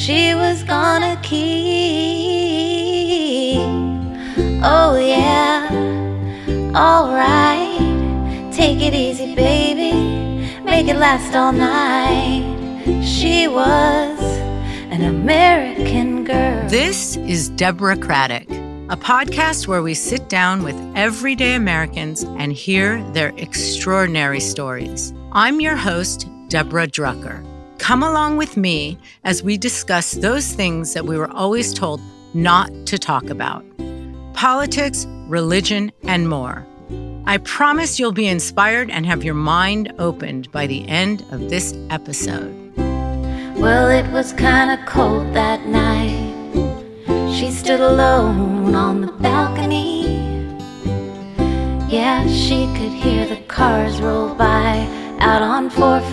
she was gonna keep. Oh yeah, alright, take it easy baby, make it last all night. She was an American girl. This is Deborah Craddock, a podcast where we sit down with everyday Americans and hear their extraordinary stories. I'm your host, Deborah Drucker. Come along with me as we discuss those things that we were always told not to talk about: politics, religion, and more. I promise you'll be inspired and have your mind opened by the end of this episode. Well, it was kinda cold that night. She stood alone on the balcony. Yeah, she could hear the cars roll by out on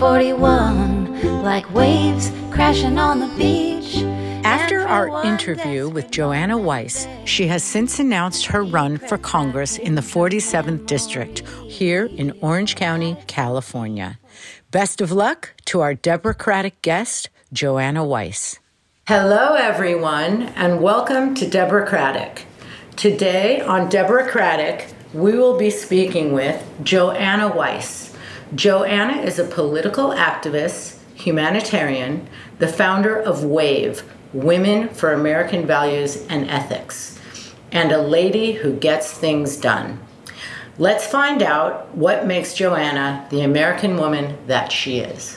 441, like waves crashing on the beach. After our interview with Joanna Weiss, she has since announced her run for Congress in the 47th District here in Orange County, California. Best of luck to our Deborah Craddock guest, Joanna Weiss. Hello, everyone, and welcome to Deborah Craddock. Today on Deborah Craddock, we will be speaking with Joanna Weiss. Joanna is a political activist, humanitarian, the founder of WAVE, Women for American Values and Ethics, and a lady who gets things done. Let's find out what makes Joanna the American woman that she is.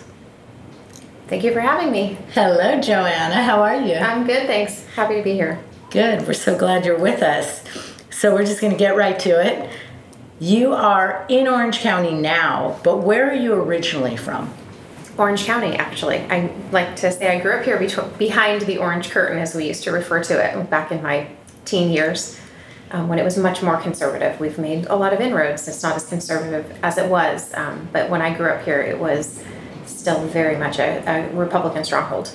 Thank you for having me. Hello, Joanna. How are you? I'm good, thanks. Happy to be here. Good. We're so glad you're with us. So we're just going to get right to it. You are in Orange County now, but where are you originally from? Orange County, actually. I like to say I grew up here behind the orange curtain, as we used to refer to it, back in my teen years, when it was much more conservative. We've made a lot of inroads. It's not as conservative as it was, but when I grew up here, it was still very much a Republican stronghold.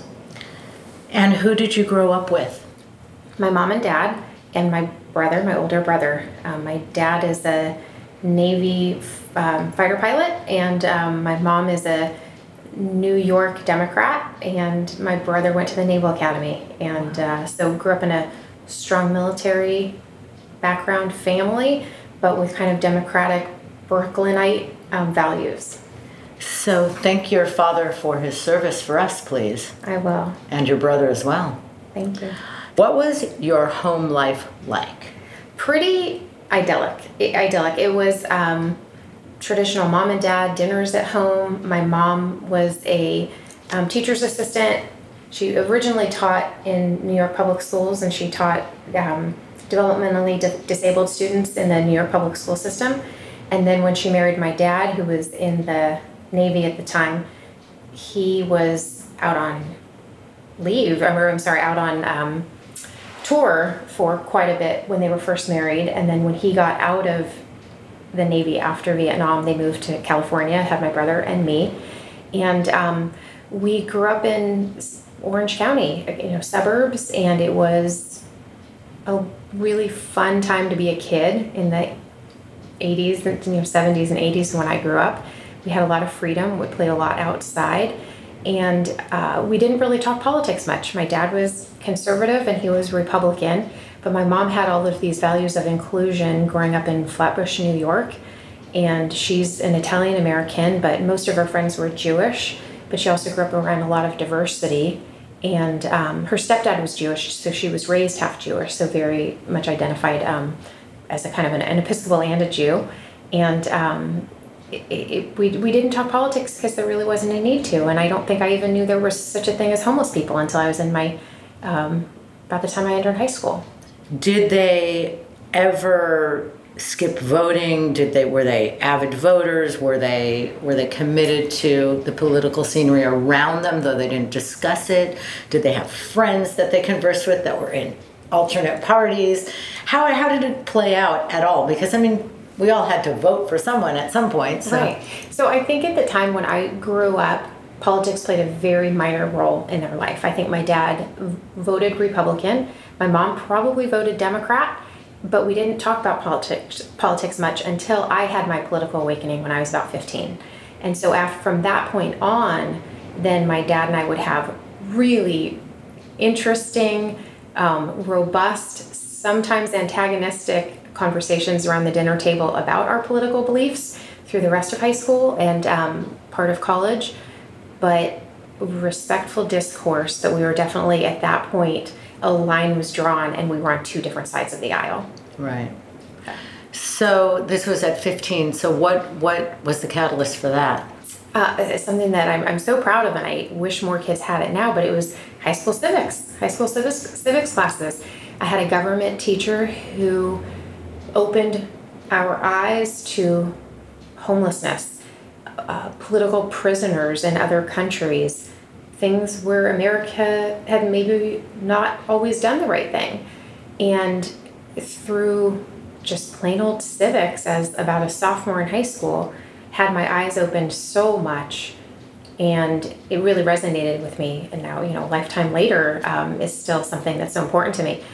And who did you grow up with? My mom and dad, and my brother, my older brother. My dad is a Navy fighter pilot, and my mom is a New York Democrat, and my brother went to the Naval Academy, and so grew up in a strong military background family, but with kind of democratic Brooklynite values. So thank your father for his service for us, please. I will. And your brother as well. Thank you. What was your home life like? Pretty idyllic. It was traditional mom and dad dinners at home. My mom was a teacher's assistant. She originally taught in New York public schools, and she taught developmentally disabled students in the New York public school system. And then when she married my dad, who was in the Navy at the time, he was out on leave, out on tour for quite a bit when they were first married. And then when he got out of the Navy after Vietnam, they moved to California, had my brother and me. And we grew up in Orange County, suburbs, and it was a really fun time to be a kid in the 80s, 70s and 80s when I grew up. We had a lot of freedom. We played a lot outside, and we didn't really talk politics much. My dad was conservative and he was Republican, but my mom had all of these values of inclusion growing up in Flatbush, New York, and she's an Italian American, but most of her friends were Jewish, but she also grew up around a lot of diversity, and her stepdad was Jewish, so she was raised half Jewish, so very much identified as a kind of an Episcopal and a Jew. And we didn't talk politics because there really wasn't a need to, and I don't think I even knew there was such a thing as homeless people until I was in my about the time I entered high school. Did they ever skip voting? Were they avid voters? Were they committed to the political scenery around them, though they didn't discuss it? Did they have friends that they conversed with that were in alternate parties? How did it play out at all? Because we all had to vote for someone at some point. So. Right. So I think at the time when I grew up, politics played a very minor role in their life. I think my dad voted Republican. My mom probably voted Democrat, but we didn't talk about politics much until I had my political awakening when I was about 15. And so from that point on, then my dad and I would have really interesting, robust, sometimes antagonistic conversations around the dinner table about our political beliefs through the rest of high school and part of college, but respectful discourse that we were definitely at that point, a line was drawn and we were on two different sides of the aisle. Right. So this was at 15. So what was the catalyst for that? It's something that I'm so proud of, and I wish more kids had it now, but it was high school civics classes. I had a government teacher who opened our eyes to homelessness, political prisoners in other countries, things where America had maybe not always done the right thing. And through just plain old civics, as about a sophomore in high school, had my eyes opened so much, and it really resonated with me. And now, a lifetime later, is still something that's so important to me.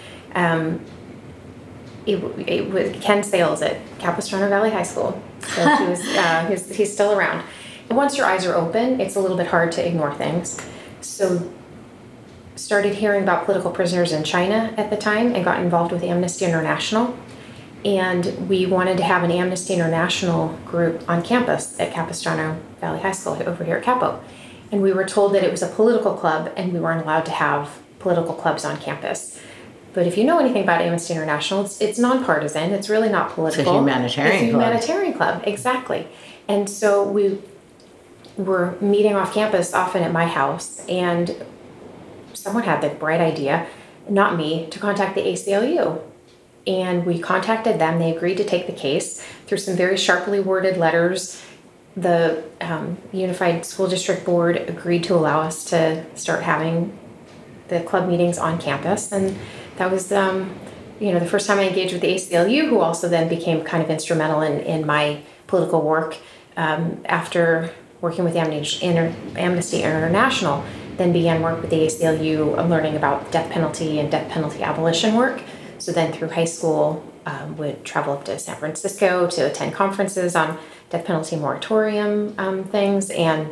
It was Ken Sales at Capistrano Valley High School. So he's still around. And once your eyes are open, it's a little bit hard to ignore things. So started hearing about political prisoners in China at the time and got involved with Amnesty International. And we wanted to have an Amnesty International group on campus at Capistrano Valley High School over here at Capo. And we were told that it was a political club and we weren't allowed to have political clubs on campus. But if you know anything about Amnesty International, it's nonpartisan. It's really not political. It's a humanitarian club, exactly. And so we were meeting off campus often at my house, and someone had the bright idea, not me, to contact the ACLU. And we contacted them. They agreed to take the case through some very sharply worded letters. The Unified School District Board agreed to allow us to start having the club meetings on campus. And that was, the first time I engaged with the ACLU, who also then became kind of instrumental in my political work after working with Amnesty International, then began work with the ACLU, learning about death penalty and death penalty abolition work. So then through high school, would travel up to San Francisco to attend conferences on death penalty moratorium things. And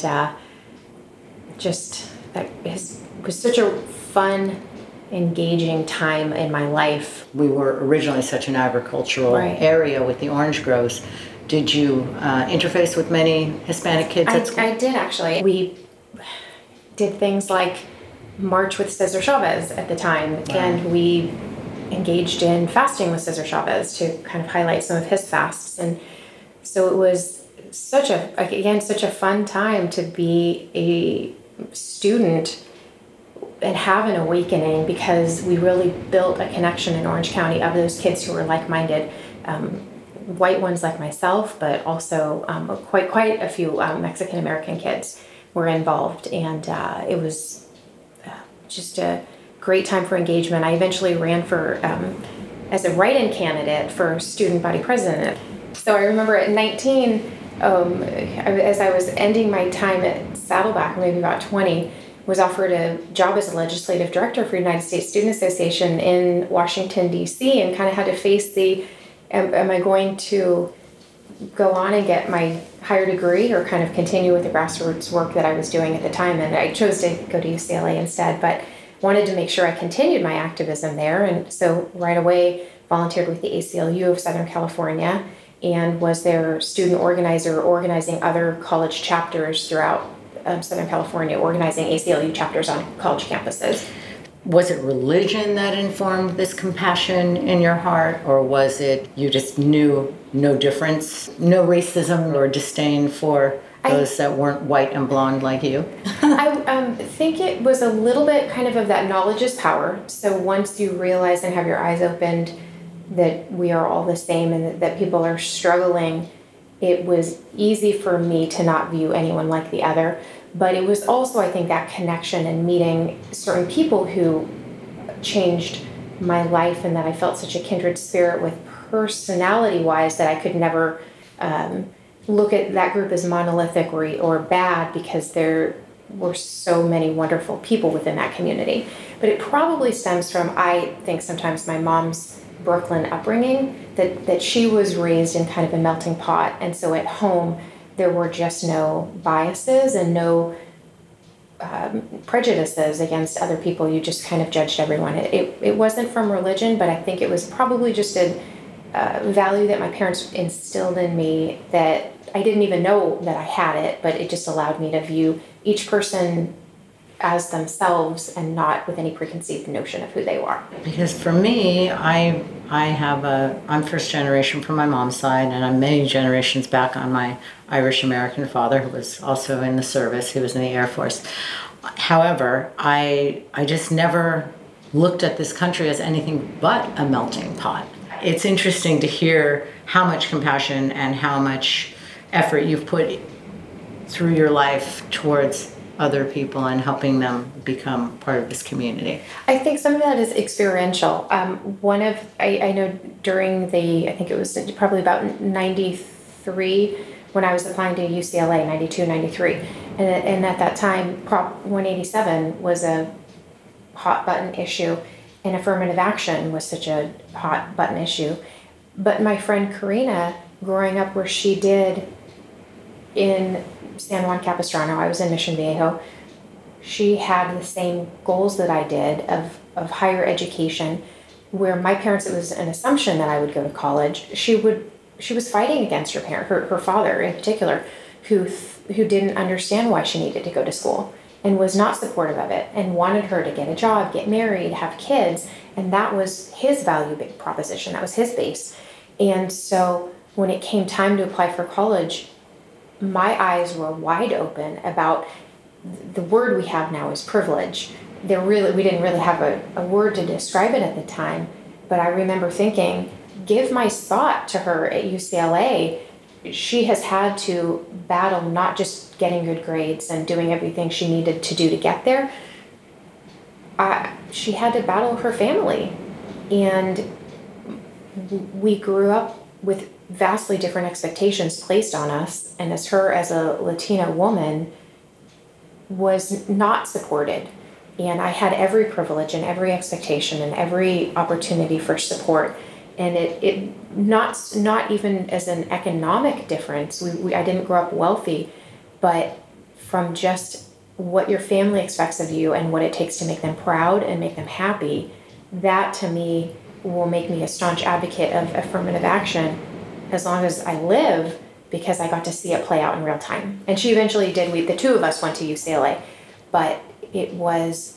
just that was such a fun, engaging time in my life. We were originally such an agricultural area with the orange groves. Did you interface with many Hispanic kids at school? I did, actually. We did things like march with Cesar Chavez at the time, and we engaged in fasting with Cesar Chavez to kind of highlight some of his fasts. And so it was such a fun time to be a student and have an awakening, because we really built a connection in Orange County of those kids who were like-minded, white ones like myself, but also quite a few Mexican American kids were involved, and it was just a great time for engagement. I eventually ran for as a write-in candidate for student body president. So I remember at 19, as I was ending my time at Saddleback, maybe about 20, was offered a job as a legislative director for United States Student Association in Washington, D.C., and kind of had to face am I going to go on and get my higher degree or kind of continue with the grassroots work that I was doing at the time? And I chose to go to UCLA instead, but wanted to make sure I continued my activism there. And so right away volunteered with the ACLU of Southern California and was their student organizer, organizing other college chapters throughout Southern California, organizing ACLU chapters on college campuses. Was it religion that informed this compassion in your heart, or was it you just knew no difference, no racism or disdain for those that weren't white and blonde like you? I think it was a little bit kind of that knowledge is power. So once you realize and have your eyes opened that we are all the same and that people are struggling, it was easy for me to not view anyone like the other. But it was also, I think, that connection and meeting certain people who changed my life, and that I felt such a kindred spirit with personality-wise that I could never look at that group as monolithic or bad, because there were so many wonderful people within that community. But it probably stems from, I think, sometimes my mom's Brooklyn upbringing, that she was raised in kind of a melting pot, and so at home there were just no biases and no prejudices against other people. You just kind of judged everyone. It wasn't from religion, but I think it was probably just a value that my parents instilled in me that I didn't even know that I had it, but it just allowed me to view each person as themselves and not with any preconceived notion of who they are. Because for me, I'm first generation from my mom's side, and I'm many generations back on my Irish American father, who was also in the service. He was in the Air Force. However, I just never looked at this country as anything but a melting pot. It's interesting to hear how much compassion and how much effort you've put through your life towards other people and helping them become part of this community. I think some of that is experiential. I know during I think it was probably about 93 when I was applying to UCLA, 92, 93. And at that time, Prop 187 was a hot button issue, and affirmative action was such a hot button issue. But my friend Karina, growing up where she did in San Juan Capistrano, I was in Mission Viejo, she had the same goals that I did of higher education, where my parents, it was an assumption that I would go to college. She was fighting against her father in particular, who didn't understand why she needed to go to school and was not supportive of it and wanted her to get a job, get married, have kids. And that was his value proposition. That was his base. And so when it came time to apply for college, my eyes were wide open about the word we have now is privilege. We didn't really have a word to describe it at the time, but I remember thinking, give my spot to her at UCLA. She has had to battle not just getting good grades and doing everything she needed to do to get there. She had to battle her family, and we grew up with vastly different expectations placed on us, and as a Latina woman was not supported. And I had every privilege and every expectation and every opportunity for support. And it not even as an economic difference. I didn't grow up wealthy, but from just what your family expects of you and what it takes to make them proud and make them happy, that to me will make me a staunch advocate of affirmative action as long as I live, because I got to see it play out in real time. And she eventually did. The two of us went to UCLA, but it was,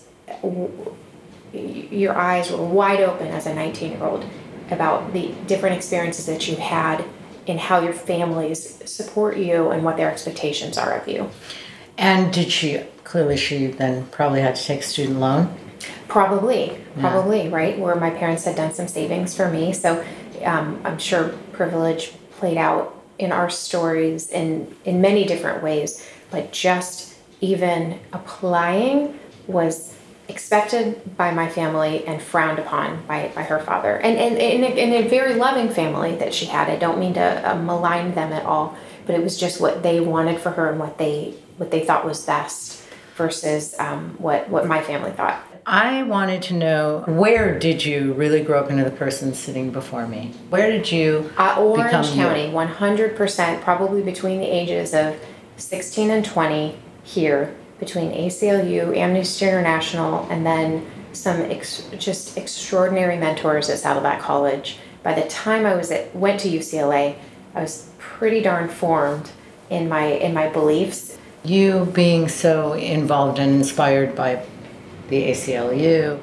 your eyes were wide open as a 19-year-old about the different experiences that you had and how your families support you and what their expectations are of you. And she then probably had to take a student loan? Probably, right? Where my parents had done some savings for me. So I'm sure privilege played out in our stories in many different ways, but just even applying was expected by my family and frowned upon by her father. And in a very loving family that she had. I don't mean to malign them at all, but it was just what they wanted for her and what they thought was best versus what my family thought. I wanted to know, where did you really grow up into the person sitting before me? Where did you Orange County, 100%, probably between the ages of 16 and 20 here, between ACLU, Amnesty International, and then some just extraordinary mentors at Saddleback College. By the time I went to UCLA, I was pretty darn formed in my beliefs. You being so involved and inspired by the ACLU,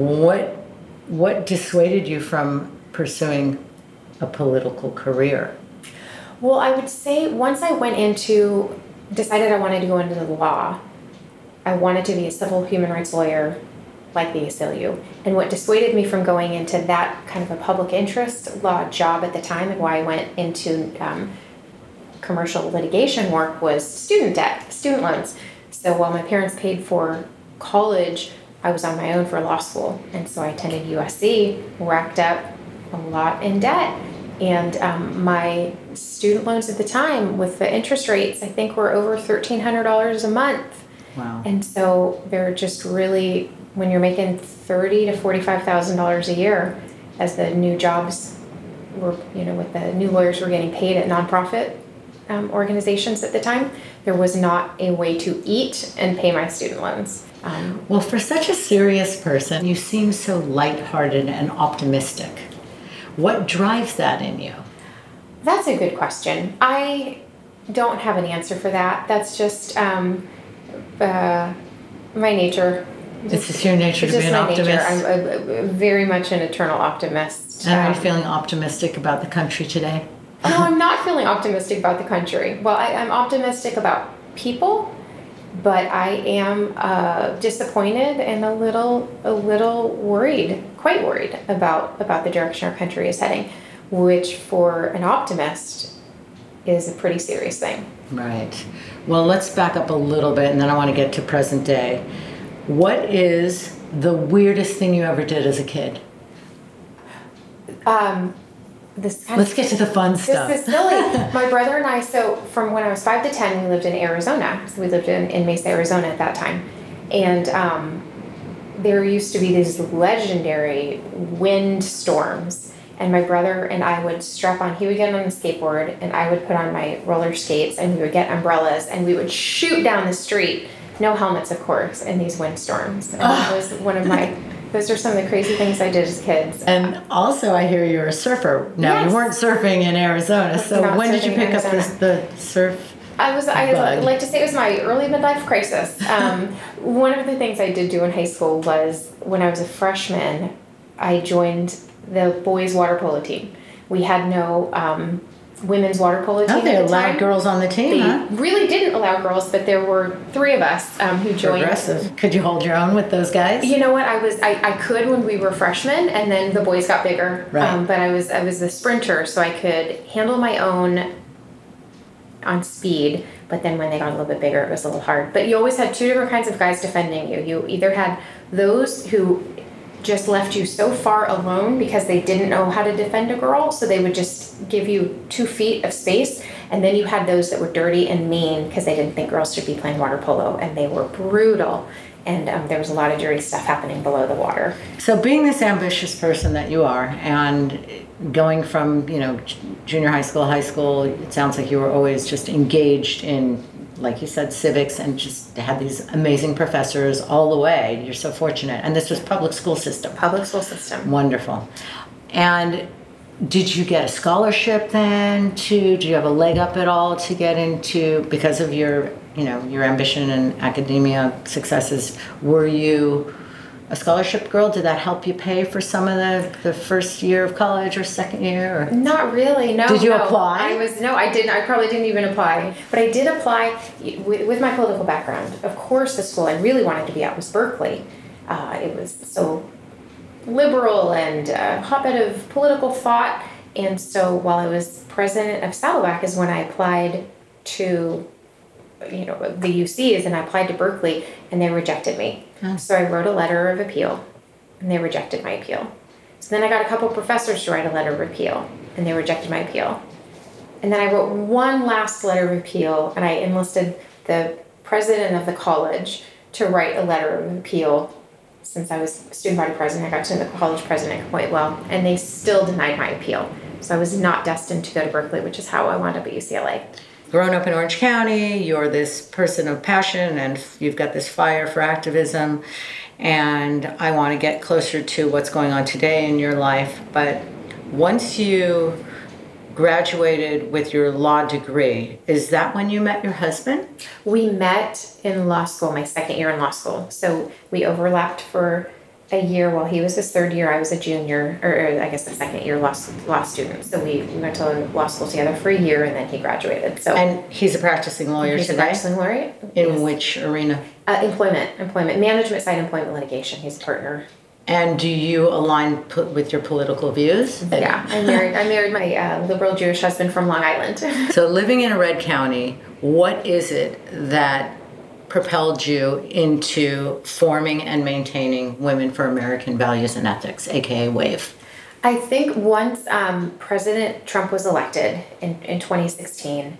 what dissuaded you from pursuing a political career? Well, I would say once I decided I wanted to go into the law, I wanted to be a civil human rights lawyer like the ACLU. And what dissuaded me from going into that kind of a public interest law job at the time, and why I went into commercial litigation work, was student debt, student loans. So while my parents paid for college, I was on my own for law school. And so I attended USC, racked up a lot in debt. And my student loans at the time, with the interest rates, I think were over $1,300 a month. Wow. And so they're just really, when you're making $30,000 to $45,000 a year, as the new jobs were, with the new lawyers were getting paid at nonprofit organizations at the time, there was not a way to eat and pay my student loans. Well, for such a serious person, you seem so lighthearted and optimistic. What drives that in you? That's a good question. I don't have an answer for that. That's just my nature. It's just your nature to be an optimist. I'm very much an eternal optimist. And are you feeling optimistic about the country today? No, I'm not feeling optimistic about the country. Well, I'm optimistic about people, but I am disappointed and a little worried, quite worried about the direction our country is heading, which for an optimist is a pretty serious thing. Right. Well, let's back up a little bit, and then I want to get to present day. What is the weirdest thing you ever did as a kid? Let's get to the fun stuff. This is silly. My brother and I, so from when I was 5 to 10, we lived in Arizona. So we lived in Mesa, Arizona at that time. And there used to be these legendary wind storms. And my brother and I would he would get on the skateboard, and I would put on my roller skates, and we would get umbrellas, and we would shoot down the street. No helmets, of course, in these windstorms. And that was those are some of the crazy things I did as kids. And also, I hear you're a surfer. Now, yes. You weren't surfing in Arizona, so when did you pick up the surf? I like to say it was my early midlife crisis. One of the things I did do in high school was when I was a freshman, I joined the boys' water polo team. We had no women's water polo team. They allowed girls on the team, They really didn't allow girls, but there were 3 of us who joined. Progressive. Could you hold your own with those guys? You know what? I could when we were freshmen, and then the boys got bigger. Right. But I was the sprinter, so I could handle my own on speed. But then when they got a little bit bigger, it was a little hard. But you always had 2 different kinds of guys defending you. You either had those who just left you so far alone because they didn't know how to defend a girl, so they would just give you 2 feet of space, and then you had those that were dirty and mean because they didn't think girls should be playing water polo, and they were brutal, and there was a lot of dirty stuff happening below the water. So being this ambitious person that you are, and going from junior high school, it sounds like you were always just engaged in, like you said, civics, and just had these amazing professors all the way. You're so fortunate. And this was public school system. Public school system. Wonderful. And did you get a scholarship then did you have a leg up at all to get into, because of your ambition and academia successes, were you a scholarship girl? Did that help you pay for some of the first year of college or second year? Or? Not really, no. Did you apply? I didn't. I probably didn't even apply. But I did apply with my political background. Of course, the school I really wanted to be at was Berkeley. It was so liberal and a hotbed of political thought. And so while I was president of Saddleback is when I applied to the UCs, and I applied to Berkeley, and they rejected me. Oh. So I wrote a letter of appeal, and they rejected my appeal. So then I got a couple professors to write a letter of appeal, and they rejected my appeal. And then I wrote one last letter of appeal, and I enlisted the president of the college to write a letter of appeal. Since I was student body president, I got to know the college president quite well, and they still denied my appeal. So I was not destined to go to Berkeley, which is how I wound up at UCLA. Grown up in Orange County, you're this person of passion, and you've got this fire for activism, and I want to get closer to what's going on today in your life. But once you graduated with your law degree, is that when you met your husband? We met in law school, my second year in law school. So we overlapped for a year. While he was his third year, I was a junior, or I guess the second year law student. So we went to law school together for a year, and then he graduated. So and he's a practicing lawyer today? He's a practicing lawyer. In which arena? Employment, management side employment litigation. He's a partner. And do you align with your political views? Yeah, I married my liberal Jewish husband from Long Island. So living in Red County, what is it that propelled you into forming and maintaining Women for American Values and Ethics, aka WAVE? I think once President Trump was elected in 2016,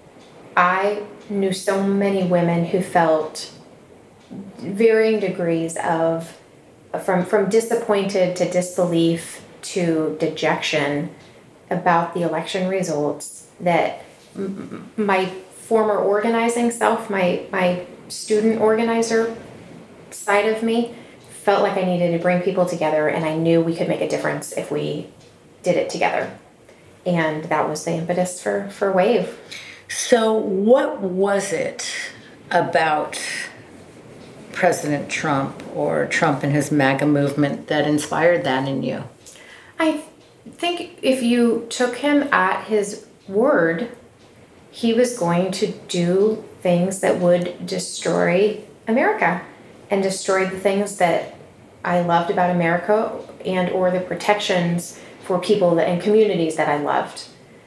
I knew so many women who felt varying degrees of from disappointed to disbelief to dejection about the election results, that my former organizing self, my student organizer side of me, felt like I needed to bring people together, and I knew we could make a difference if we did it together. And that was the impetus for WAVE. So what was it about President Trump or Trump and his MAGA movement that inspired that in you? I think if you took him at his word, he was going to do things that would destroy America and destroy the things that I loved about America and or the protections for people and communities that I loved.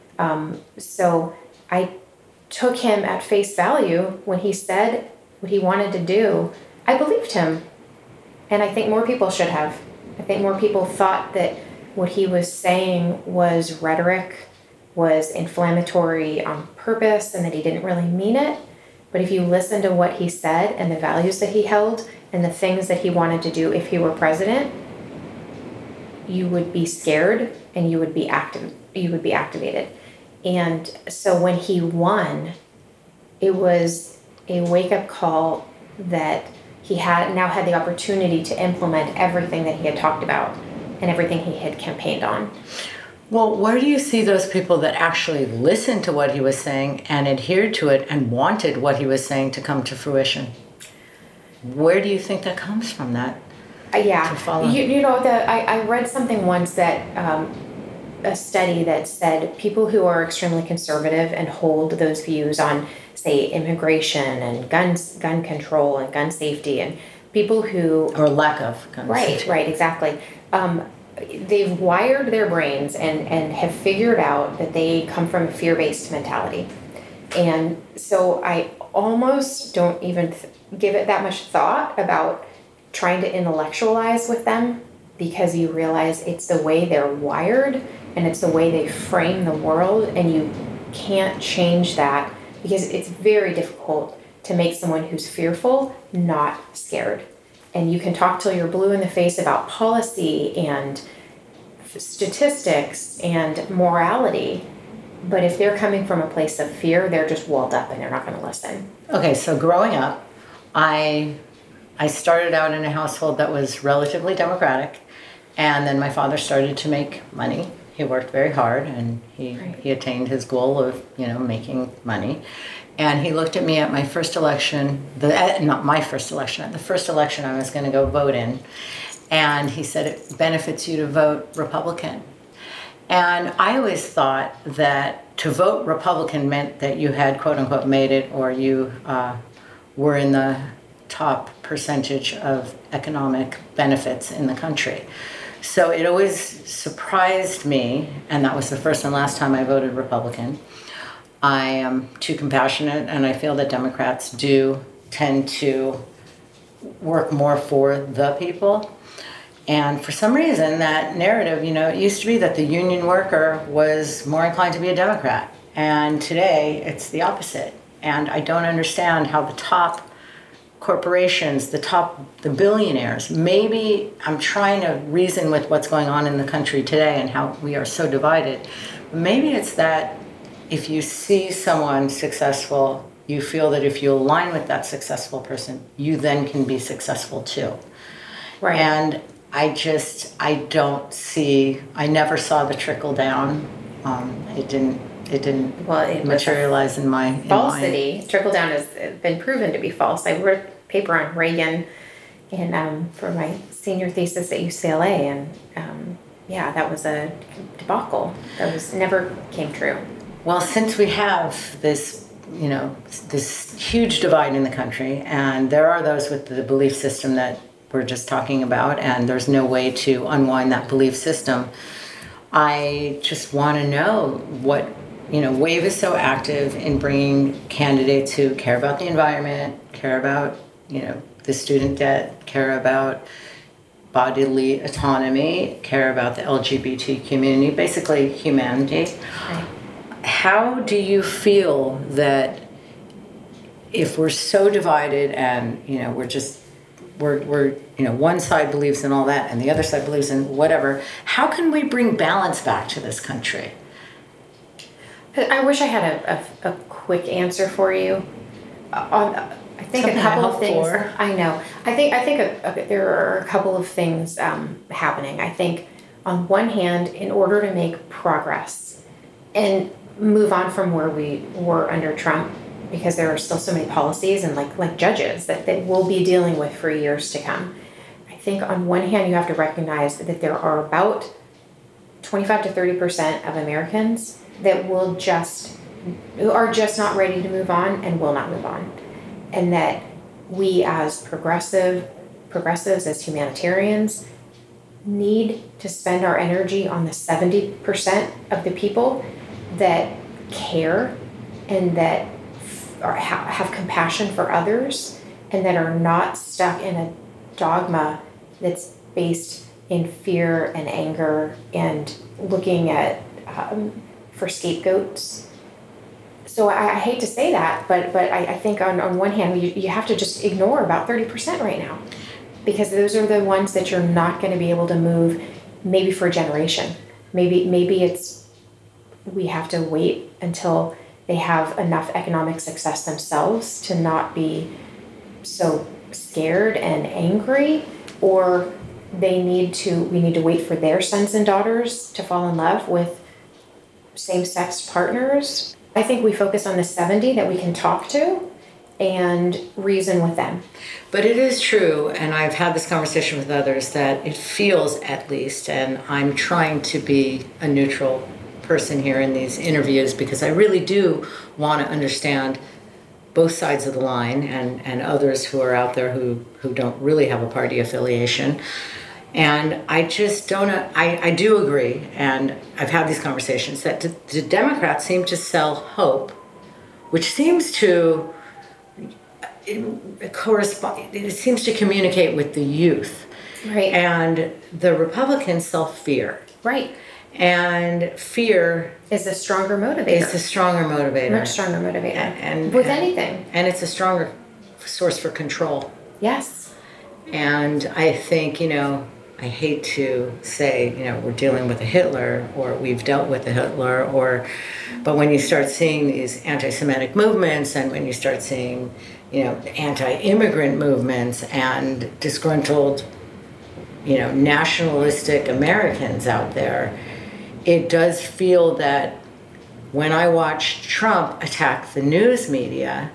So I took him at face value when he said what he wanted to do. I believed him. And I think more people should have. I think more people thought that what he was saying was rhetoric, was inflammatory on purpose, and that he didn't really mean it. But if you listen to what he said and the values that he held and the things that he wanted to do if he were president, you would be scared and you would be activated. And so when he won, it was a wake-up call that he now had the opportunity to implement everything that he had talked about and everything he had campaigned on. Well, where do you see those people that actually listened to what he was saying and adhered to it and wanted what he was saying to come to fruition? Where do you think that comes from, that? Yeah, I read something once that a study that said people who are extremely conservative and hold those views on, say, immigration and gun control and gun safety, and people who... Or lack of gun safety. Right, exactly. They've wired their brains and have figured out that they come from a fear-based mentality. And so I almost don't even give it that much thought about trying to intellectualize with them, because you realize it's the way they're wired and it's the way they frame the world, and you can't change that because it's very difficult to make someone who's fearful not scared. And you can talk till you're blue in the face about policy and statistics and morality, but if they're coming from a place of fear, they're just walled up and they're not going to listen. Okay, so growing up, I started out in a household that was relatively democratic, and then my father started to make money. He worked very hard, and he attained his goal of, making money. And he looked at me at my first election, not my first election, at the first election I was going to go vote in. And he said, it benefits you to vote Republican. And I always thought that to vote Republican meant that you had, quote unquote, made it, or you were in the top percentage of economic benefits in the country. So it always surprised me, and that was the first and last time I voted Republican. I am too compassionate, and I feel that Democrats do tend to work more for the people. And for some reason, that narrative, it used to be that the union worker was more inclined to be a Democrat. And today, it's the opposite. And I don't understand how the top corporations, the billionaires, maybe I'm trying to reason with what's going on in the country today and how we are so divided. Maybe it's that if you see someone successful, you feel that if you align with that successful person, you then can be successful too. Right. And I never saw the trickle down. It didn't materialize in my falsity. Trickle down has been proven to be false. I wrote a paper on Reagan for my senior thesis at UCLA, and that was a debacle. That never came true. Well, since we have this, this huge divide in the country, and there are those with the belief system that we're just talking about, and there's no way to unwind that belief system, I just want to know what, WAVE is so active in bringing candidates who care about the environment, care about, the student debt, care about bodily autonomy, care about the LGBT community, basically humanity. Right. How do you feel that if we're so divided and, we're one side believes in all that and the other side believes in whatever, how can we bring balance back to this country? I wish I had a quick answer for you. I think Something a couple to of hope things. for. I know. I think there are a couple of things happening. I think on one hand, in order to make progress and move on from where we were under Trump, because there are still so many policies and like judges that we'll be dealing with for years to come. I think on one hand, you have to recognize that there are about 25 to 30% of Americans that who are just not ready to move on and will not move on. And that we as progressives, as humanitarians, need to spend our energy on the 70% of the people that care and that have compassion for others and that are not stuck in a dogma that's based in fear and anger and looking at for scapegoats. So I hate to say that, but I think on one hand, you have to just ignore about 30% right now, because those are the ones that you're not going to be able to move maybe for a generation. Maybe we have to wait until they have enough economic success themselves to not be so scared and angry, or we need to wait for their sons and daughters to fall in love with same-sex partners. I think we focus on the 70 that we can talk to and reason with them. But it is true, and I've had this conversation with others, that it feels, at least, and I'm trying to be a neutral person here in these interviews because I really do want to understand both sides of the line and others who are out there who don't really have a party affiliation. And I just don't, I do agree, and I've had these conversations, that the Democrats seem to sell hope, which seems to correspond, it seems to communicate with the youth. Right. And the Republicans sell fear. Right. And fear is a stronger motivator. It's a stronger motivator. Much stronger motivator. And with anything. And it's a stronger source for control. Yes. And I think, I hate to say, we're dealing with a Hitler, or we've dealt with a Hitler, but when you start seeing these anti-Semitic movements, and when you start seeing, anti-immigrant movements and disgruntled, nationalistic Americans out there, it does feel that when I watched Trump attack the news media,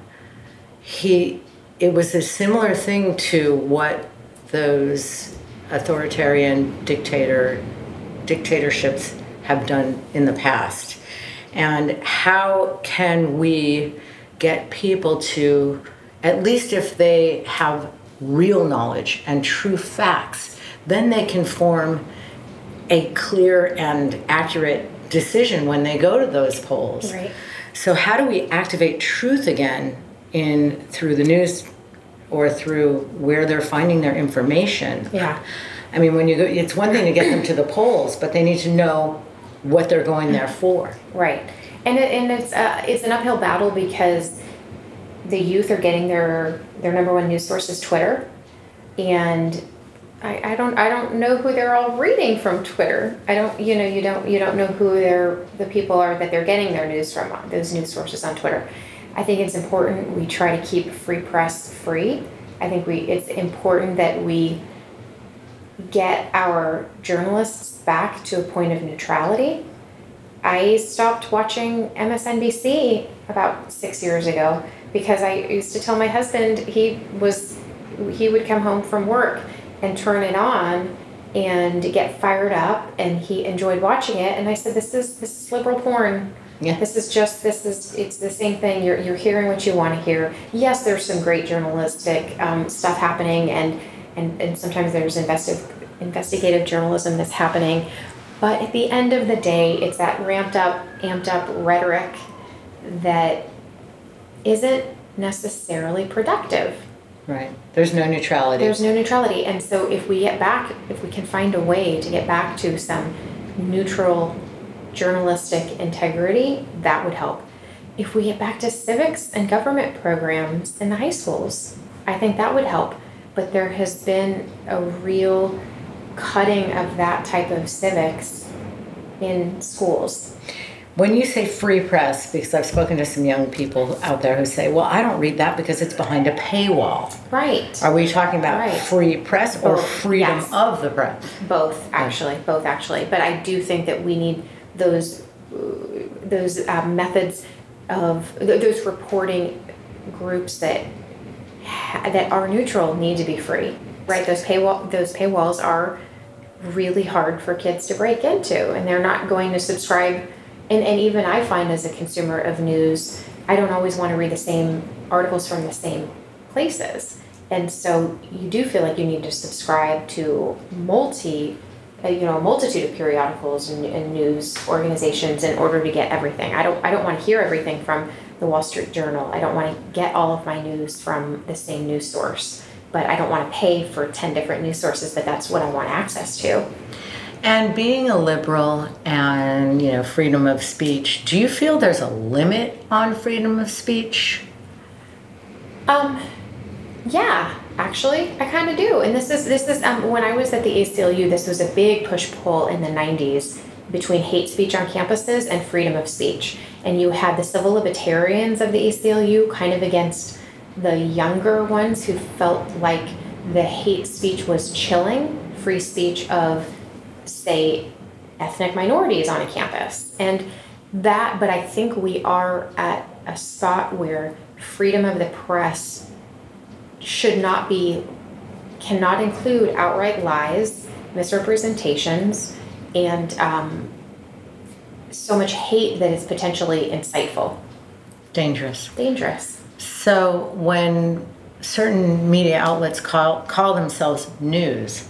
it was a similar thing to what those authoritarian dictatorships have done in the past. And how can we get people to, at least if they have real knowledge and true facts, then they can form a clear and accurate decision when they go to those polls. Right. So how do we activate truth again through the news or through where they're finding their information? Yeah. I mean, when you go, it's one thing to get them to the polls, but they need to know what they're going there for. Right. And it's an uphill battle because the youth are getting their number one news source is Twitter, and I don't know who they're all reading from Twitter. You don't know who the people are that they're getting their news from, those news sources on Twitter. I think it's important we try to keep free press free. I think it's important that we get our journalists back to a point of neutrality. I stopped watching MSNBC about 6 years ago because I used to tell my husband he would come home from work and turn it on and get fired up, and he enjoyed watching it. And I said, this is liberal porn. Yeah. It's the same thing. You're hearing what you want to hear. Yes, there's some great journalistic stuff happening, and sometimes there's investigative journalism that's happening. But at the end of the day, it's that amped up rhetoric that isn't necessarily productive. Right. There's no neutrality. And so if we can find a way to get back to some neutral journalistic integrity, that would help. If we get back to civics and government programs in the high schools, I think that would help. But there has been a real cutting of that type of civics in schools. When you say free press, because I've spoken to some young people out there who say, well, I don't read that because it's behind a paywall. Right. Are we talking about free press or freedom of the press? Both, actually. But I do think that we need those methods of those reporting groups that are neutral need to be free, right? Those paywalls are really hard for kids to break into, and they're not going to subscribe. And even I find as a consumer of news, I don't always want to read the same articles from the same places. And so you do feel like you need to subscribe to a multitude of periodicals and news organizations in order to get everything. I don't want to hear everything from the Wall Street Journal. I don't want to get all of my news from the same news source. But I don't want to pay for 10 different news sources, but that's what I want access to. And being a liberal and, freedom of speech, do you feel there's a limit on freedom of speech? Yeah, actually, I kind of do. And this is when I was at the ACLU, this was a big push-pull in the 90s between hate speech on campuses and freedom of speech. And you had the civil libertarians of the ACLU kind of against the younger ones who felt like the hate speech was chilling free speech of, say, ethnic minorities on a campus. But I think we are at a spot where freedom of the press cannot include outright lies, misrepresentations, and so much hate that is potentially insightful. Dangerous. So when certain media outlets call themselves news,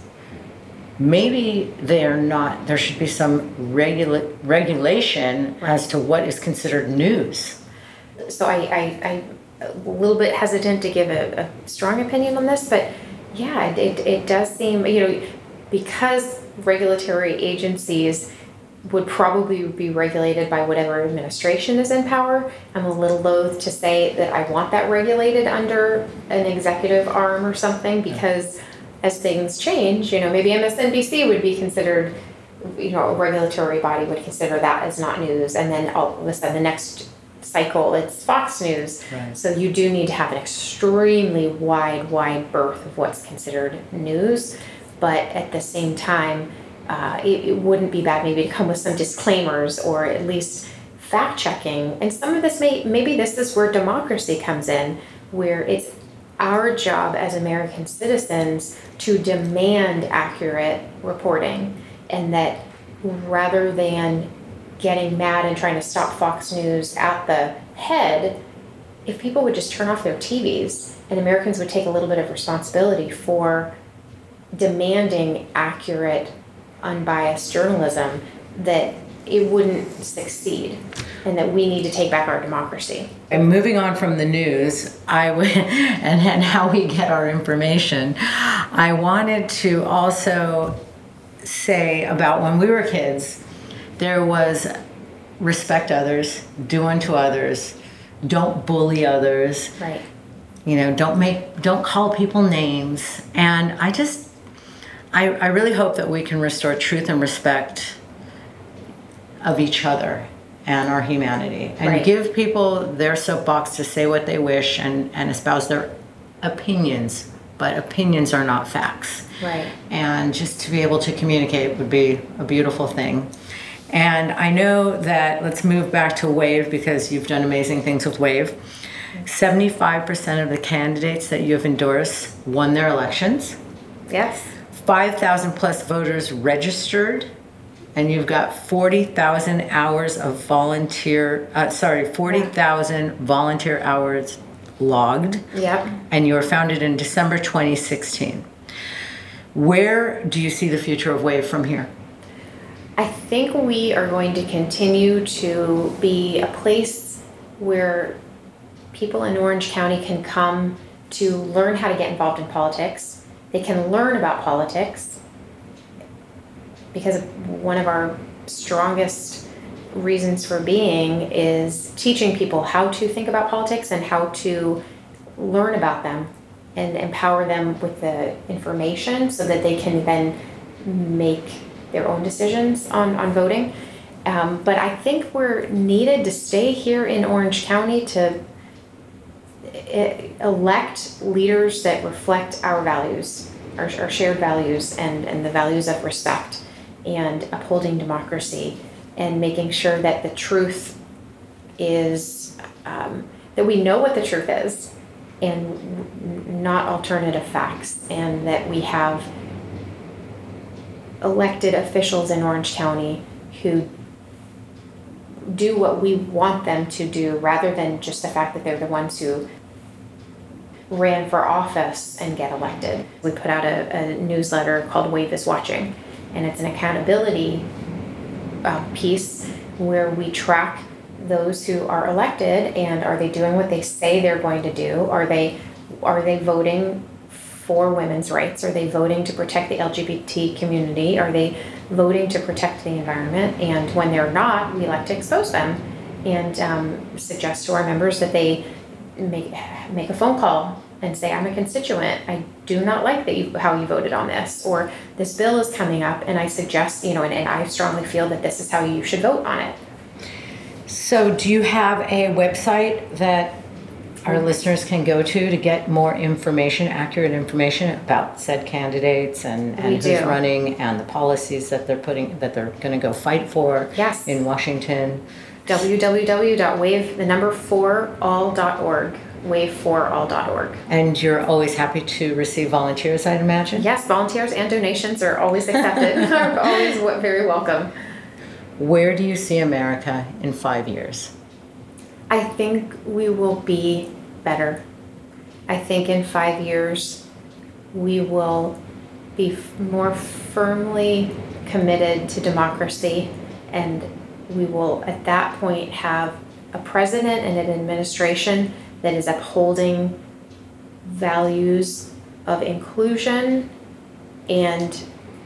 maybe they are not. There should be some regulation as to what is considered news. So I'm a little bit hesitant to give a strong opinion on this, but yeah, it does seem, because regulatory agencies would probably be regulated by whatever administration is in power. I'm a little loath to say that I want that regulated under an executive arm or something, because as things change, maybe MSNBC would be considered, a regulatory body would consider that as not news, and then all of a sudden the next cycle it's Fox News. Right. So you do need to have an extremely wide berth of what's considered news, but at the same time, it wouldn't be bad maybe to come with some disclaimers or at least fact checking. And some of this maybe this is where democracy comes in, where it's our job as American citizens to demand accurate reporting, and that rather than getting mad and trying to stop Fox News at the head, if people would just turn off their TVs and Americans would take a little bit of responsibility for demanding accurate, unbiased journalism, that it wouldn't succeed, and that we need to take back our democracy. And moving on from the news, and how we get our information, I wanted to also say about when we were kids, there was respect others, do unto others, don't bully others. Right. Don't call people names. And I really hope that we can restore truth and respect of each other and our humanity, and give people their soapbox to say what they wish and espouse their opinions, but opinions are not facts. Right. And just to be able to communicate would be a beautiful thing. And I know that, let's move back to WAVE, because you've done amazing things with WAVE. 75% of the candidates that you have endorsed won their elections. Yes. 5,000 plus voters registered, and you've got 40,000 hours of 40,000 volunteer hours logged. Yep. And you were founded in December 2016. Where do you see the future of WAVE from here? I think we are going to continue to be a place where people in Orange County can come to learn how to get involved in politics. They can learn about politics, because one of our strongest reasons for being is teaching people how to think about politics and how to learn about them and empower them with the information so that they can then make their own decisions on voting. But I think we're needed to stay here in Orange County to elect leaders that reflect our values, our shared values, and the values of respect and upholding democracy and making sure that the truth is, that we know what the truth is and not alternative facts, and that we have elected officials in Orange County who do what we want them to do rather than just the fact that they're the ones who ran for office and get elected. We put out a newsletter called Wave is Watching, and it's an accountability piece where we track those who are elected, and are they doing what they say they're going to do? Are they voting for women's rights? Are they voting to protect the LGBT community? Are they voting to protect the environment? And when they're not, we like to expose them and suggest to our members that they make a phone call and say, I'm a constituent. I do not like how you voted on this, or this bill is coming up, and I suggest, and I strongly feel that this is how you should vote on it. So do you have a website that our listeners can go to get more information, accurate information about said candidates and who's running and the policies that they're going to go fight for in Washington? www.wave4all.org. wave4all.org. And you're always happy to receive volunteers, I'd imagine? Yes, volunteers and donations are always accepted. Are always very welcome. Where do you see America in 5 years? I think we will be better. I think in 5 years we will be more firmly committed to democracy, and we will at that point have a president and an administration that is upholding values of inclusion and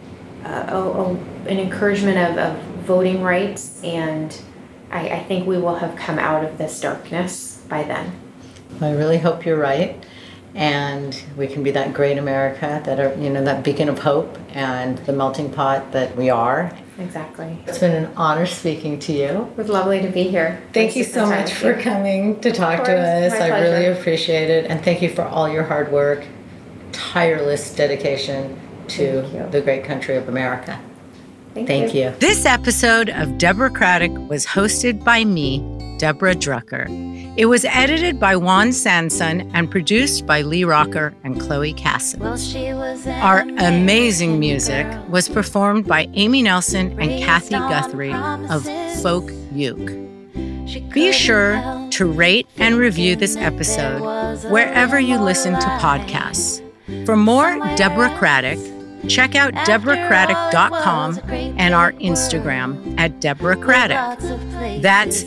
an encouragement of voting rights, and I think we will have come out of this darkness by then. I really hope you're right, and we can be that great America, that beacon of hope and the melting pot that we are. Exactly. It's been an honor speaking to you. It was lovely to be here. Thank you so much for coming to talk to us. I really appreciate it, and thank you for all your hard work, tireless dedication to the great country of America. Thank you. This episode of Deborah Craddock was hosted by me, Deborah Drucker. It was edited by Juan Sanson and produced by Lee Rocker and Chloe Casson. Our amazing music was performed by Amy Nelson and Kathy Guthrie of Folk Uke. Be sure to rate and review this episode wherever you listen to podcasts. For more Deborah Craddock, check out DeborahCraddock.com and our Instagram at Deborah Craddock. That's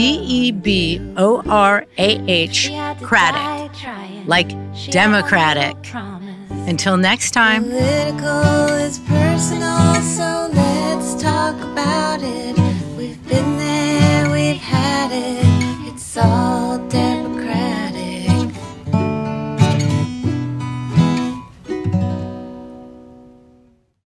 DEBORAH Craddock, like Democratic. Until next time.